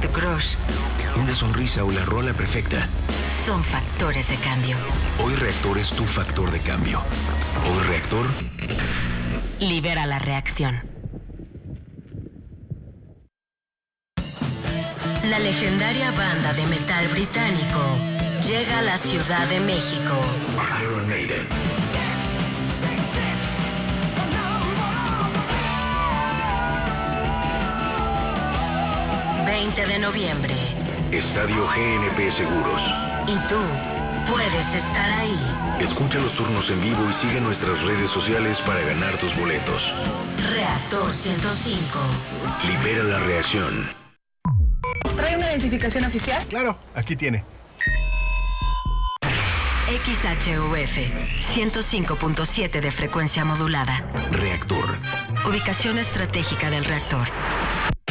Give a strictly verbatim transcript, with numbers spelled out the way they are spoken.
tu crush. Una sonrisa o la rola perfecta. Son factores de cambio. Hoy Reactor es tu factor de cambio. Hoy Reactor libera la reacción. La legendaria banda de metal británico llega a la Ciudad de México. Iron Maiden. veinte de noviembre. Estadio G N P Seguros. Y tú puedes estar ahí. Escucha los turnos en vivo y sigue nuestras redes sociales para ganar tus boletos. Reactor ciento cinco. Libera la reacción. ¿Trae una identificación oficial? Claro, aquí tiene. X H U F ciento cinco punto siete de frecuencia modulada. Reactor. Ubicación estratégica del reactor.